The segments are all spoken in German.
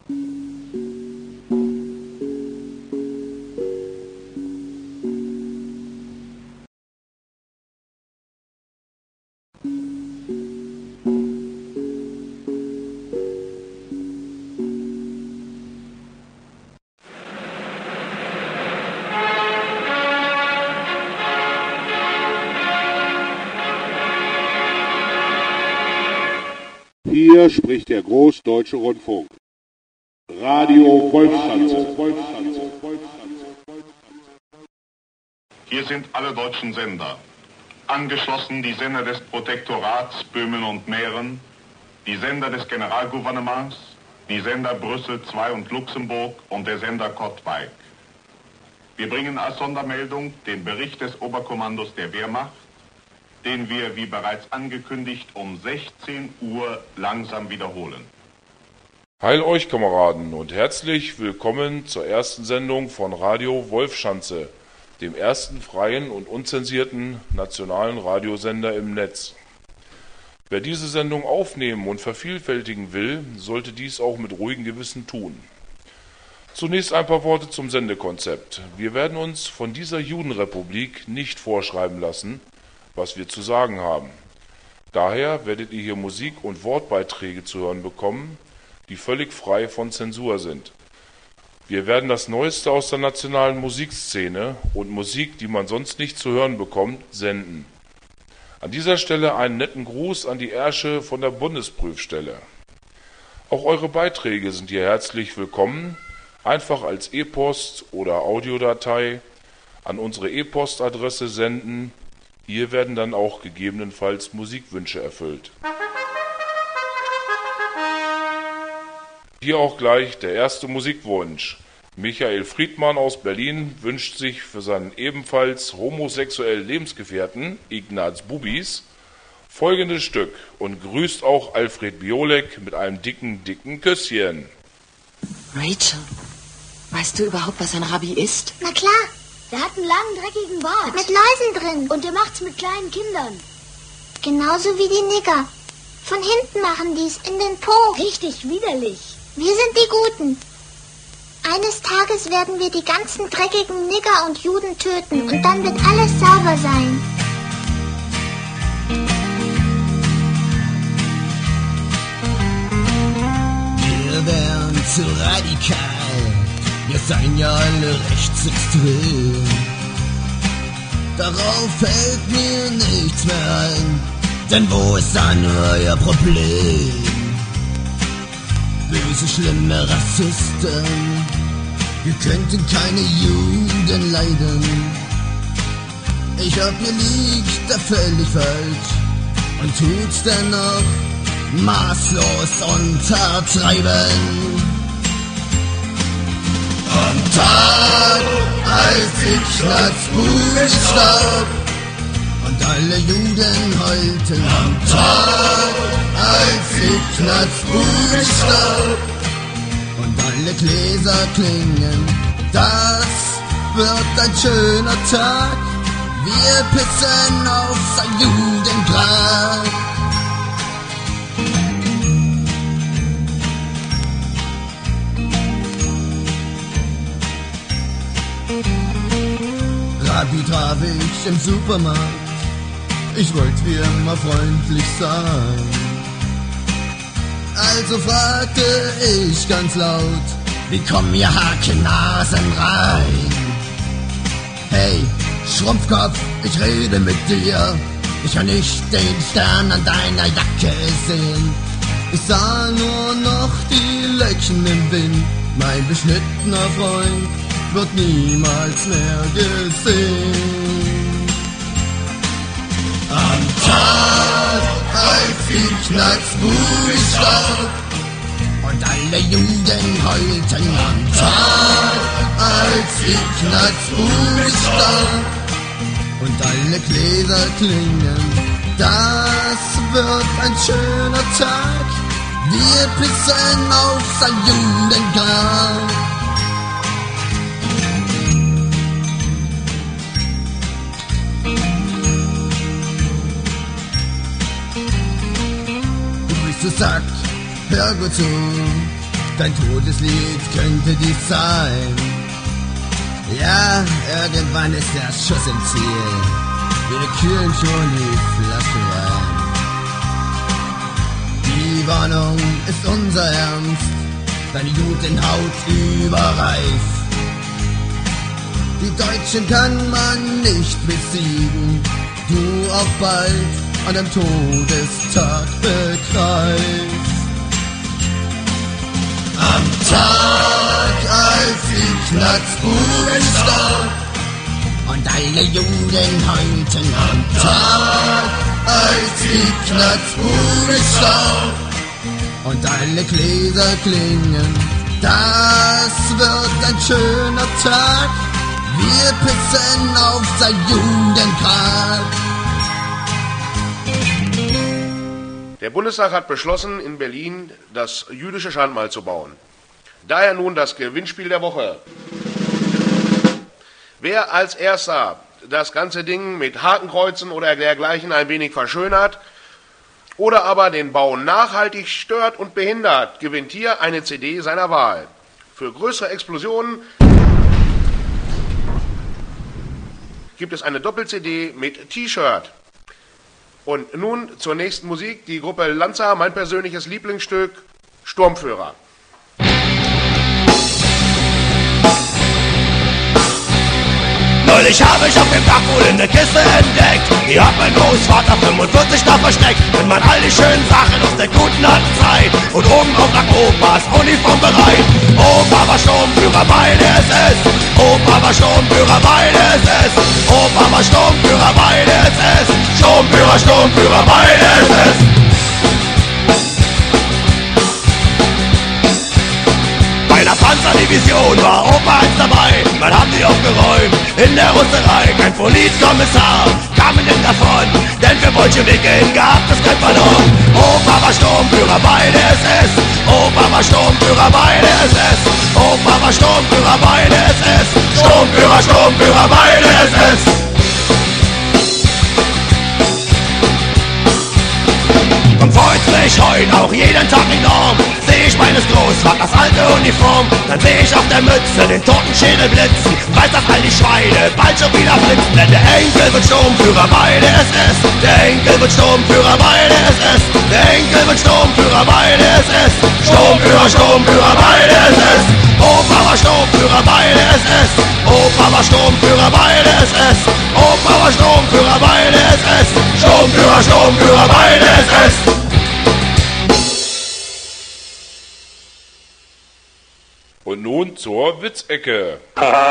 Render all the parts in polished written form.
Hier spricht der Großdeutsche Rundfunk. Radio Wolfschanze. Hier sind alle deutschen Sender. Angeschlossen die Sender des Protektorats Böhmen und Mähren, die Sender des Generalgouvernements, die Sender Brüssel II und Luxemburg und der Sender Kottwijk. Wir bringen als Sondermeldung den Bericht des Oberkommandos der Wehrmacht, den wir, wie bereits angekündigt, um 16 Uhr langsam wiederholen. Heil euch, Kameraden, und herzlich willkommen zur ersten Sendung von Radio Wolfschanze, dem ersten freien und unzensierten nationalen Radiosender im Netz. Wer diese Sendung aufnehmen und vervielfältigen will, sollte dies auch mit ruhigem Gewissen tun. Zunächst ein paar Worte zum Sendekonzept. Wir werden uns von dieser Judenrepublik nicht vorschreiben lassen, was wir zu sagen haben. Daher werdet ihr hier Musik- und Wortbeiträge zu hören bekommen, die völlig frei von Zensur sind. Wir werden das Neueste aus der nationalen Musikszene und Musik, die man sonst nicht zu hören bekommt, senden. An dieser Stelle einen netten Gruß an die Ärsche von der Bundesprüfstelle. Auch eure Beiträge sind hier herzlich willkommen, einfach als E-Post oder Audiodatei an unsere E-Post-Adresse senden. Hier werden dann auch gegebenenfalls Musikwünsche erfüllt. Hier auch gleich der erste Musikwunsch. Michael Friedmann aus Berlin wünscht sich für seinen ebenfalls homosexuellen Lebensgefährten Ignaz Bubis folgendes Stück und grüßt auch Alfred Biolek mit einem dicken Küsschen. Rachel, weißt du überhaupt, was ein Rabbi ist? Na klar. Der hat einen langen, dreckigen Bart. Mit Läusen drin. Und der macht's mit kleinen Kindern. Genauso wie die Nigger. Von hinten machen die's in den Po. Richtig widerlich. Wir sind die Guten. Eines Tages werden wir die ganzen dreckigen Nigger und Juden töten. Und dann wird alles sauber sein. Wir wären zu radikal. Wir seien ja alle rechtsextrem. Darauf fällt mir nichts mehr ein, denn wo ist dann euer Problem? Böse, schlimme Rassisten, wir könnten keine Juden leiden. Ich glaub, ihr liegt da völlig falsch und tut's dennoch maßlos untertreiben. Am Tag, als Ignaz Bubis starb und alle Juden heulten. Am Tag, als Ignaz Bubis starb und alle Gläser klingen. Das wird ein schöner Tag. Wir pissen auf sein Judengrab. Rabbi traf ich im Supermarkt, ich wollte wie immer freundlich sein. Also fragte ich ganz laut, wie kommen ihr Hakenasen rein? Hey, Schrumpfkopf, ich rede mit dir, ich kann nicht den Stern an deiner Jacke sehen. Ich sah nur noch die Löckchen im Wind, mein beschnittener Freund wird niemals mehr gesehen. Am Tag, als Ignaz Bubis starb und alle Juden heulten. Am Tag, als Ignaz Bubis starb und alle Gläser klingen. Das wird ein schöner Tag. Wir pissen auf sein Judengrab. Du Sack, hör gut zu. Dein Todeslied könnte dies sein. Ja, irgendwann ist der Schuss im Ziel. Wir kühlen schon die Flasche Wein. Die Warnung ist unser Ernst. Deine Judenhaut überreif. Die Deutschen kann man nicht besiegen. Du auch bald an dem Todestag begreifst. Am Tag, als die Knatzbuben starb und alle Juden heulten. Am Tag, als die Knatzbuben starb und alle Gläser klingen. Das wird ein schöner Tag. Wir pissen auf sein Judengrab. Der Bundestag hat beschlossen, in Berlin das jüdische Schandmal zu bauen. Daher nun das Gewinnspiel der Woche. Wer als Erster das ganze Ding mit Hakenkreuzen oder dergleichen ein wenig verschönert oder aber den Bau nachhaltig stört und behindert, gewinnt hier eine CD seiner Wahl. Für größere Explosionen gibt es eine Doppel-CD mit T-Shirt. Und nun zur nächsten Musik, die Gruppe Lanza, mein persönliches Lieblingsstück, Sturmführer. Neulich habe ich auf dem Dach wohl eine Kiste entdeckt. Die hat mein Großvater 45 da versteckt. Wenn man all die schönen Sachen aus der guten alten Zeit und oben auf lag Opas Uniform bereit. Opa war Sturmführer bei der SS. Opa war Sturmführer bei der SS. Opa war Sturmführer bei der SS. Sturmführer bei der SS. Bei der Panzerdivision war Opa eins dabei. Man hat sie aufgeräumt in der Russerei. Kein Polizkommissar kam denn davon, denn für Bolschewiki gab es kein Pardon. Opa war Sturmführer bei der SS. Opa war Sturmführer bei der SS. Opa war Sturmführer bei der SS. Sturmführer bei der SS. Und freut mich heute auch jeden Tag enorm. Seh ich meines Großvaters alte Uniform, dann seh ich auf der Mütze den toten Schädel blitzen. Weiß, dass all die Schweine bald schon wieder blitzen. Denn der Enkel wird Sturmführer bei der SS. Der Enkel wird Sturmführer bei der SS. Der Enkel wird Sturmführer bei der SS. Sturmführer bei der SS. Opa war Sturmführer bei der SS. Opa war Sturmführer bei der SS. Opa war Sturmführer bei der SS. Sturmführer bei der SS. Und nun zur Witzecke.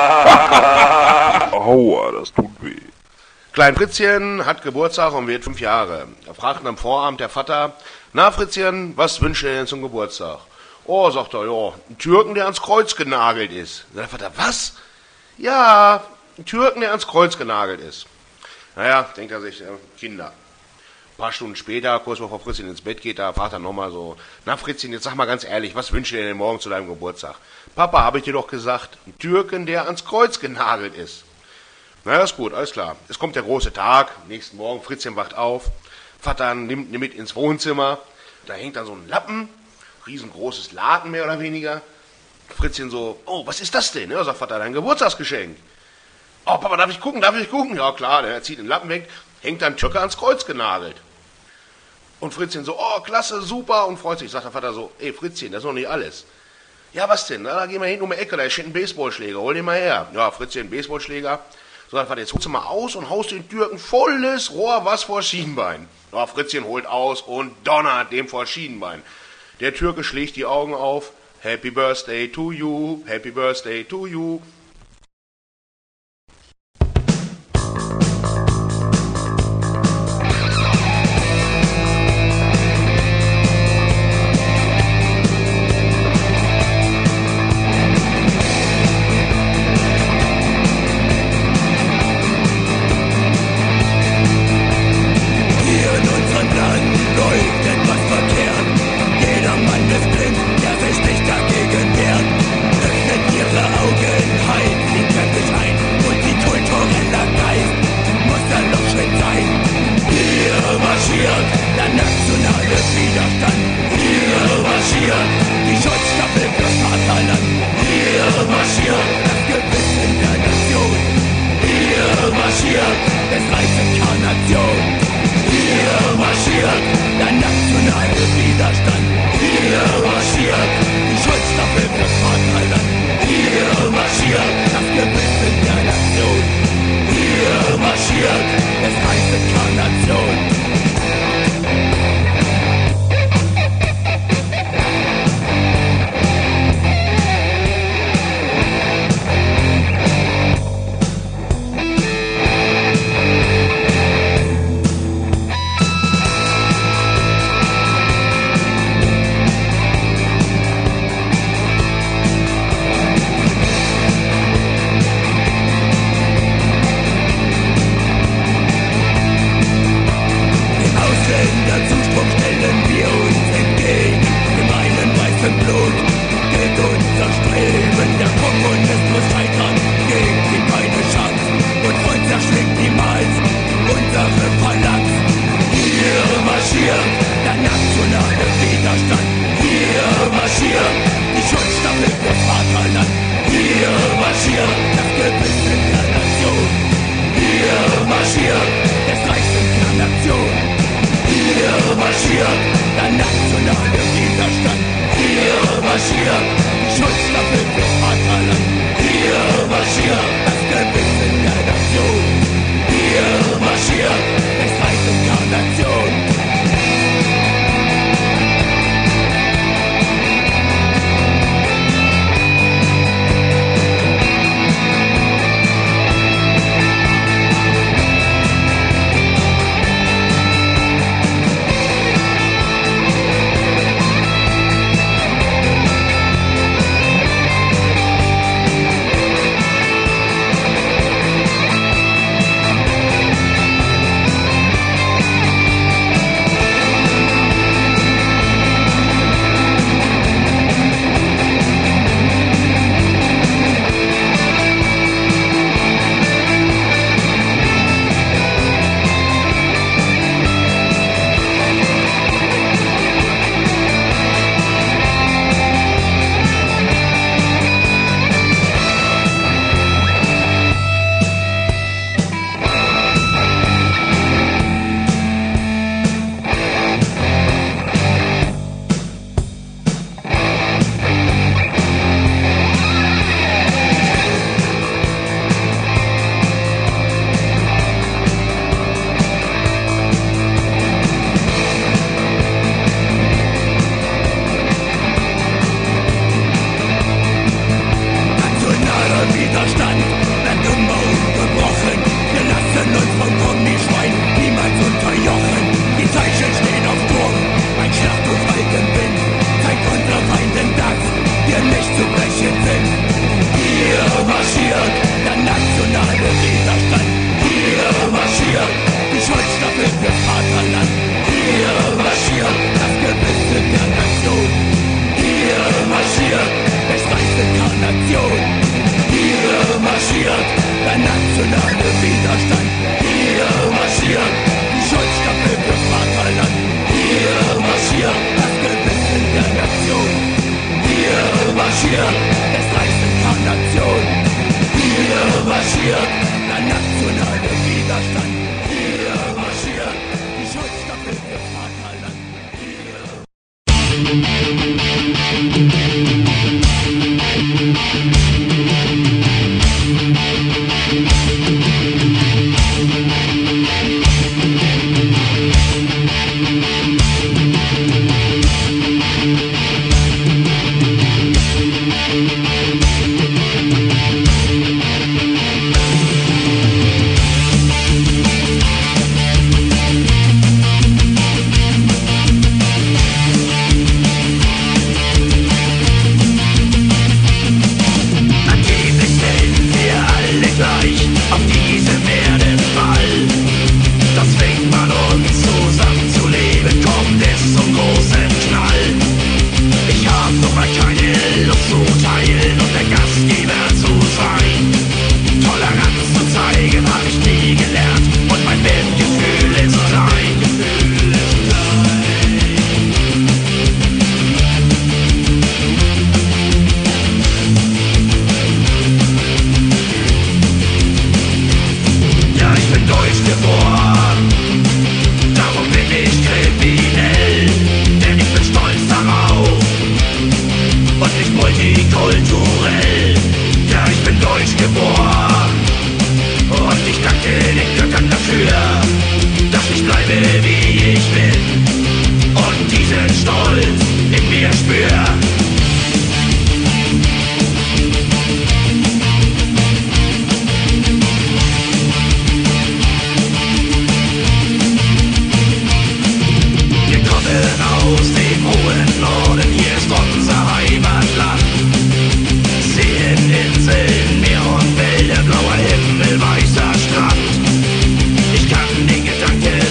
Aua, das tut weh. Klein Fritzchen hat Geburtstag und wird 5 Jahre. Er fragt am Vorabend der Vater, na Fritzchen, was wünscht ihr denn zum Geburtstag? Oh, sagt er, ja, einen Türken, der ans Kreuz genagelt ist. Der Vater, was? Ja, einen Türken, der ans Kreuz genagelt ist. Naja, denkt er sich, Kinder. Ein paar Stunden später, kurz bevor Fritzchen ins Bett geht, da fragt er nochmal so, na Fritzchen, jetzt sag mal ganz ehrlich, was wünschst du dir denn morgen zu deinem Geburtstag? Papa, habe ich dir doch gesagt, ein Türken, der ans Kreuz genagelt ist. Na, ist gut, alles klar. Es kommt der große Tag, nächsten Morgen, Fritzchen wacht auf, Vater nimmt ihn mit ins Wohnzimmer, da hängt dann so ein Lappen, riesengroßes Laken mehr oder weniger. Fritzchen so, oh, was ist das denn? Ja, sagt Vater, dein Geburtstagsgeschenk. Oh, Papa, darf ich gucken? Ja klar, der zieht den Lappen weg, hängt dann Türke ans Kreuz genagelt. Und Fritzchen so, oh, klasse, super, und freut sich. Sagt der Vater so, ey, Fritzchen, das ist noch nicht alles. Ja, was denn? Na, da gehen wir hinten um die Ecke, da steht ein Baseballschläger, hol den mal her. Ja, Fritzchen, Baseballschläger. So, sagt der Vater, jetzt holst du mal aus und haust den Türken volles Rohr was vor Schienbein. Ja, Fritzchen holt aus und donnert dem vor Schienbein. Der Türke schlägt die Augen auf. Happy Birthday to you, Happy Birthday to you. Jeder Mann ist blind, der sich nicht dagegen wehrt. Öffnet ihre Augen, unser Streben, der Kommunismus scheitern, gibt ihm keine Chance und Volk zerschlägt niemals unsere Phalanx. Hier marschiert der nationale Widerstand, hier marschiert die Schutzstaffel fürs Vaterland, hier marschiert das Gewissen der Nation, hier marschiert des Reichstum der Nation, hier marschiert der nationale Widerstand, hier marschiert die Schutzstaffel fürs Vaterland, hier marschiert das Gewissen der Nation, hier marschiert des Reichstum der Nation.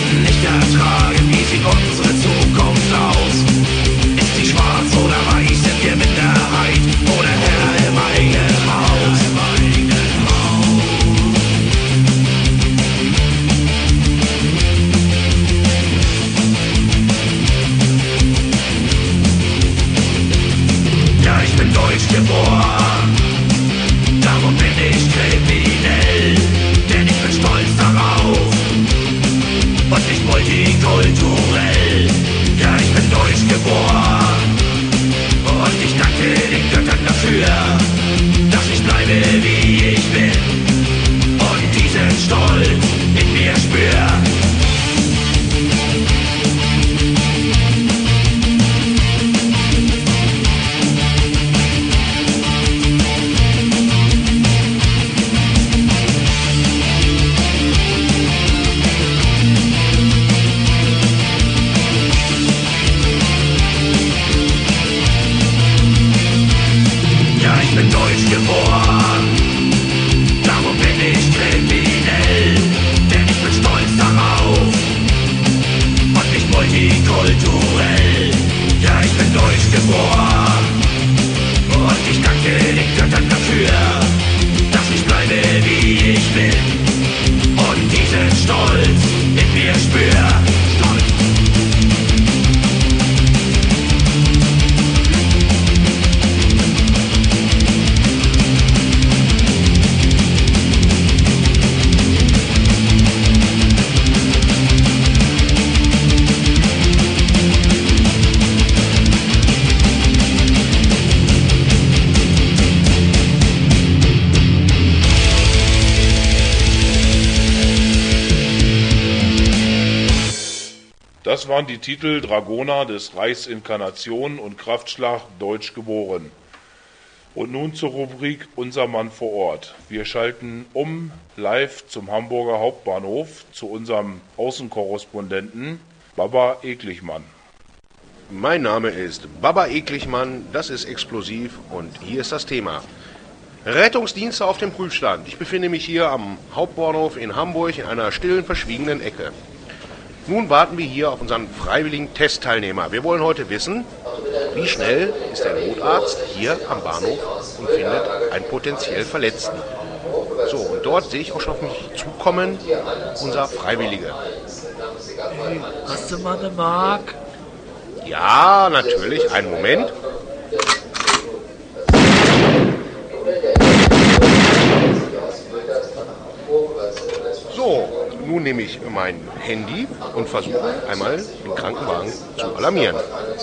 Unsere Zukunft aus? Ist sie schwarz oder weiß? deutsch geboren, darum bin ich kriminell, denn ich bin stolz darauf und nicht multikulturell. Ja, ich bin deutsch geboren und ich danke den Göttern dafür, dass ich bleibe wie ich bin und diesen Stolz in mir spür. Multikulturell, ja, ich bin deutsch geboren und ich danke den Göttern dafür, dass ich bleibe wie ich bin und diesen Stolz in mir spür. Das waren die Titel Dragoner des Reichs Inkarnation und Kraftschlag Deutsch geboren. Und nun zur Rubrik Unser Mann vor Ort. Wir schalten live zum Hamburger Hauptbahnhof zu unserem Außenkorrespondenten Baba Eklichmann. Mein Name ist Baba Eklichmann, das ist Explosiv und hier ist das Thema. Rettungsdienste auf dem Prüfstand. Ich befinde mich hier am Hauptbahnhof in Hamburg in einer stillen, verschwiegenen Ecke. Nun warten wir hier auf unseren freiwilligen Testteilnehmer. Wir wollen heute wissen, wie schnell ist der Notarzt hier am Bahnhof und findet einen potenziell Verletzten. So, und dort sehe ich auch schon auf mich zukommen, unser Freiwillige. Hey, hast du mal eine Mark? Ja, natürlich. Einen Moment. So, nun nehme ich mein Handy und versuche einmal den Krankenwagen zu alarmieren.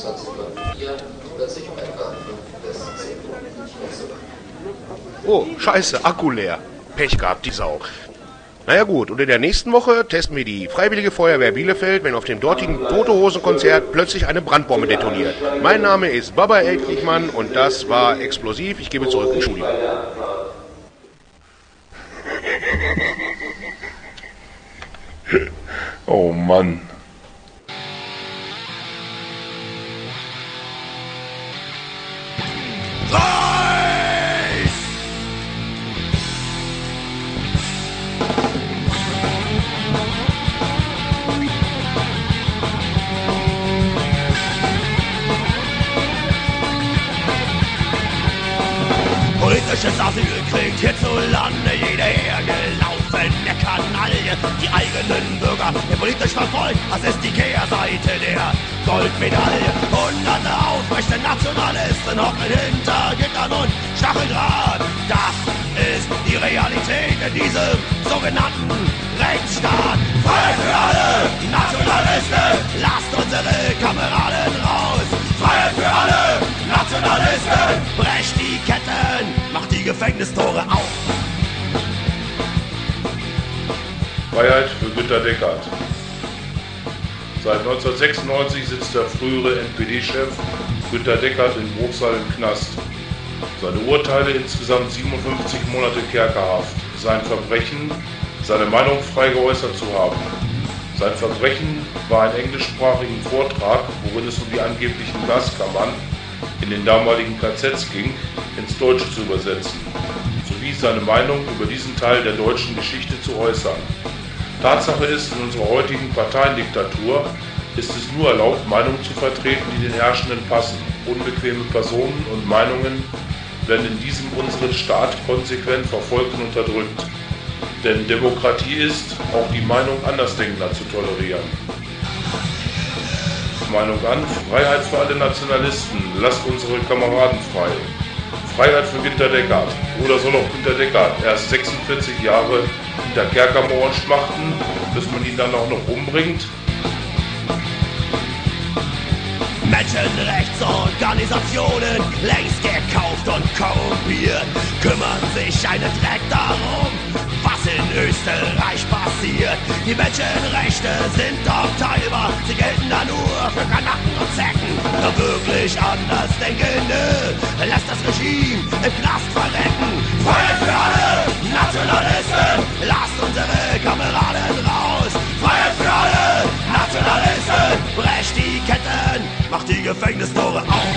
Oh, scheiße, Akku leer. Pech gehabt, die Sau. Naja gut, und in der nächsten Woche testen wir die Freiwillige Feuerwehr Bielefeld, wenn auf dem dortigen Tote-Hosen-Konzert plötzlich eine Brandbombe detoniert. Mein Name ist Baba Eklichmann und das war Explosiv. Ich gebe zurück ins Studio. Oh Mann. Politisches Asyl kriegt hierzulande jeder hergelaufene Kanaille. Die eigenen Bürger wird politisch verfolgt, das ist die Kehrseite der Goldmedaille. Hunderte aufrechte Nationalisten hocken hinter Gittern und Stacheldraht. Das ist die Realität in diesem sogenannten Rechtsstaat. Freiheit für alle Nationalisten, lasst unsere Kameraden raus. Freiheit für alle Nationalisten, brecht die Ketten, macht die Gefängnistore auf. Freiheit für Günter Deckert. Seit 1996 sitzt der frühere NPD-Chef Günter Deckert in Bruchsal im Knast. Seine Urteile insgesamt 57 Monate Kerkerhaft. Sein Verbrechen, seine Meinung frei geäußert zu haben. Sein Verbrechen war ein englischsprachigen Vortrag, worin es um die angeblichen Gaskammern in den damaligen KZs ging, ins Deutsche zu übersetzen, sowie seine Meinung über diesen Teil der deutschen Geschichte zu äußern. Tatsache ist, in unserer heutigen Parteiendiktatur ist es nur erlaubt, Meinungen zu vertreten, die den Herrschenden passen. Unbequeme Personen und Meinungen werden in diesem unseren Staat konsequent verfolgt und unterdrückt. Denn Demokratie ist, auch die Meinung Andersdenkender zu tolerieren. Meinung an, Freiheit für alle Nationalisten, lasst unsere Kameraden frei. Freiheit für Günter Deckard. Oder soll auch Günter Deckard erst 46 Jahre hinter Kerkermauern schmachten, bis man ihn dann auch noch umbringt? Menschenrechtsorganisationen, längst gekauft und korrumpiert, kümmern sich einen Dreck darum, was in Österreich passiert. Die Menschenrechte sind doch teilbar, sie gelten da nur für Kanaken und Zecken. Doch wirklich anders Denkende lässt das Regime im Knast verrecken. Freiheit für alle Nationalisten, lasst unsere Kameraden raus. Freiheit für alle Nationalisten, brecht die Ketten, macht die Gefängnistore auf.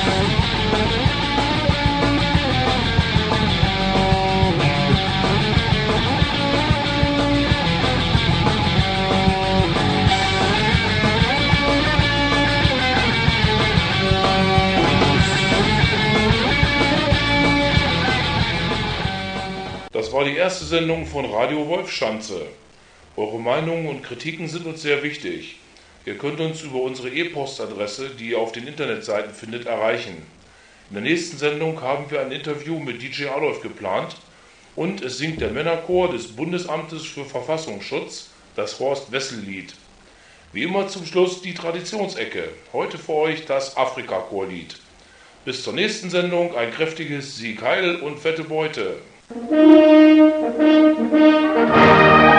Das war die erste Sendung von Radio Wolfschanze. Eure Meinungen und Kritiken sind uns sehr wichtig. Ihr könnt uns über unsere E-Post-Adresse, die ihr auf den Internetseiten findet, erreichen. In der nächsten Sendung haben wir ein Interview mit DJ Adolf geplant und es singt der Männerchor des Bundesamtes für Verfassungsschutz, das Horst-Wessel-Lied. Wie immer zum Schluss die Traditionsecke. Heute für euch das Afrika-Chorlied. Bis zur nächsten Sendung ein kräftiges Sieg Heil und fette Beute.